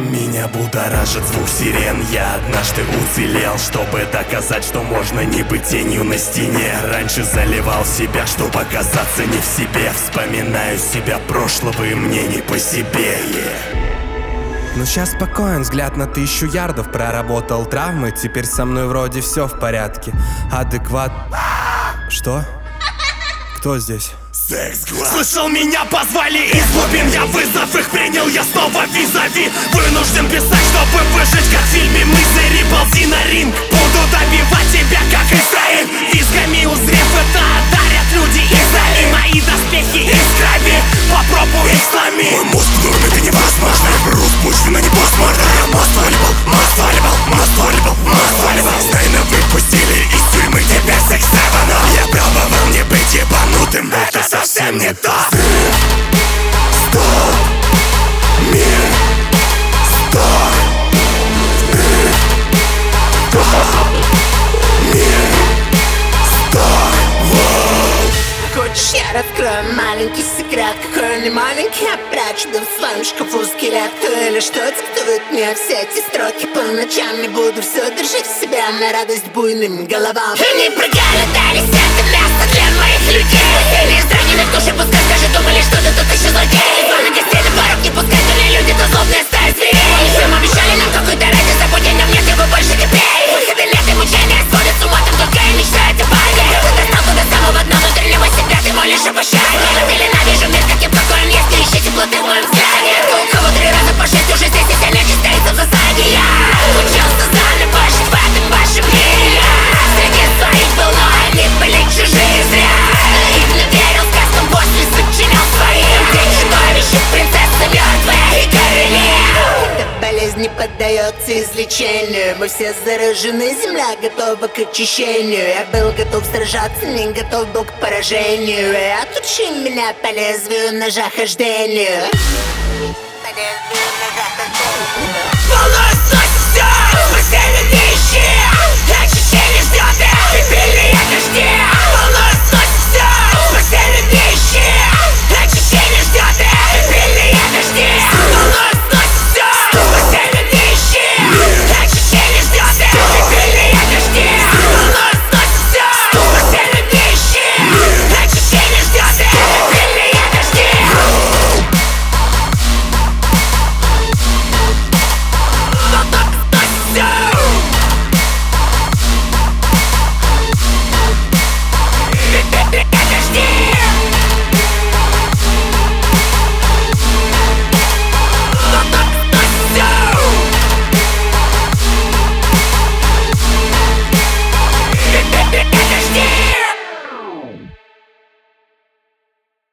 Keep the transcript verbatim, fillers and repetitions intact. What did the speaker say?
Меня будоражит звук сирен. Я однажды уцелел, чтобы доказать, что можно не быть тенью на стене. Раньше заливал себя, чтобы оказаться не в себе. Вспоминаю себя прошлого, и мне не по себе, yeah. Ну сейчас спокоен, взгляд на тысячу ярдов. Проработал травмы, теперь со мной вроде все в порядке. Адекват... Что? Кто здесь? Слышал, меня позвали из глубин. Я вызов их принял, я снова визави. Вынужден писать, чтобы выжить, как в фильме «Мизери». Ползи на ринг, буду добивать тебя, как Исраиль. Визгами узрев это, дарят люди из рали. Мои доспехи из крови, попробуй их сломи. Мой мозг в норме, это невозможно. Брус, мужчина, не постморда. Мост волейбол, мост волейбол, мост волейбол, мост волейбол. Знайно выпустили из тюрьмы тебя секс но я пробовал не быть ебанутым. Это совсем не то. Стоп, мир, стоп. Мир, стоп. Хочешь, я раскрою маленький секрет? Какой он не маленький, я прячу да в своем шкафу скелет. Кто или что диктует мне все эти строки? По ночам не буду все держать в себе на радость буйным головам. Они прыгали, дали это место для моих людей. Или израненных души, пускай даже думали, что ты тут еще злодей. Звоны гостей на порог не пускай, то ли люди, то злобная стая зверей. Они всем обещали нам какой-то ради, забудь о нем, нет его больше теперь. Выходы лет и мучения сводят с ума, там только и мечтает о баге. Ты достал туда самого дна внутреннего себя, ты молишь о пощаде. Ты ненавижу мир, каким какой он есть, ты ищи теплоты в моем взгляде. У кого три раза по шесть уже здесь и сильно чистается в засаде. Я учился сами больше в этом вашем мире. Среди своих был, но они были чужие зря. Наивно верил сказкам, после сочинял своим. Ты чудовище, принцесса мертвая и королева. Эта болезнь не поддается излечению. Мы все заражены, земля готова к очищению. Я был готов сражаться, не готов был к поражению. Отучи меня по лезвию ножа хождению. По лезвию ножа хождению.